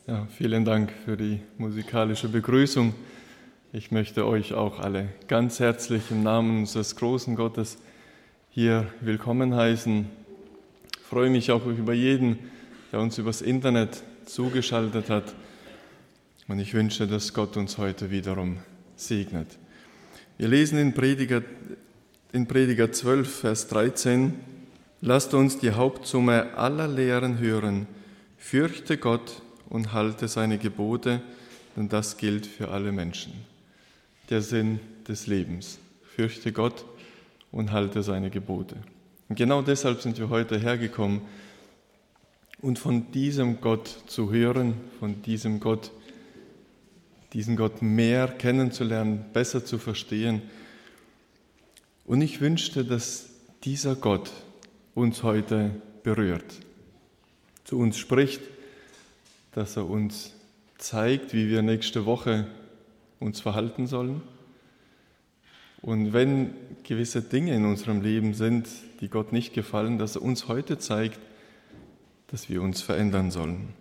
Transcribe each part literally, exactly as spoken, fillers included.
Ja, vielen Dank für die musikalische Begrüßung. Ich möchte euch auch alle ganz herzlich im Namen unseres großen Gottes hier willkommen heißen. Ich freue mich auch über jeden, der uns übers Internet zugeschaltet hat. Und ich wünsche, dass Gott uns heute wiederum segnet. Wir lesen in Prediger, in Prediger zwölf, Vers dreizehn: Lasst uns die Hauptsumme aller Lehren hören. Fürchte Gott und halte seine Gebote, denn das gilt für alle Menschen. Der Sinn des Lebens. Fürchte Gott und halte seine Gebote. Und genau deshalb sind wir heute hergekommen, und von diesem Gott zu hören, von diesem Gott, diesen Gott mehr kennenzulernen, besser zu verstehen. Und ich wünschte, dass dieser Gott uns heute berührt, zu uns spricht, dass er uns zeigt, wie wir nächste Woche uns verhalten sollen. Und wenn gewisse Dinge in unserem Leben sind, die Gott nicht gefallen, dass er uns heute zeigt, dass wir uns verändern sollen.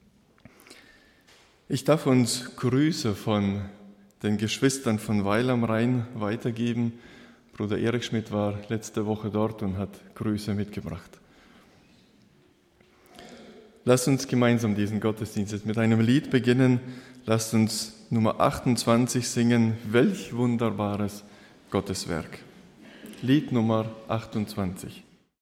Ich darf uns Grüße von den Geschwistern von Weil am Rhein weitergeben. Bruder Erich Schmidt war letzte Woche dort und hat Grüße mitgebracht. Lasst uns gemeinsam diesen Gottesdienst jetzt mit einem Lied beginnen. Lasst uns Nummer achtundzwanzig singen, welch wunderbares Gotteswerk. Lied Nummer achtundzwanzig.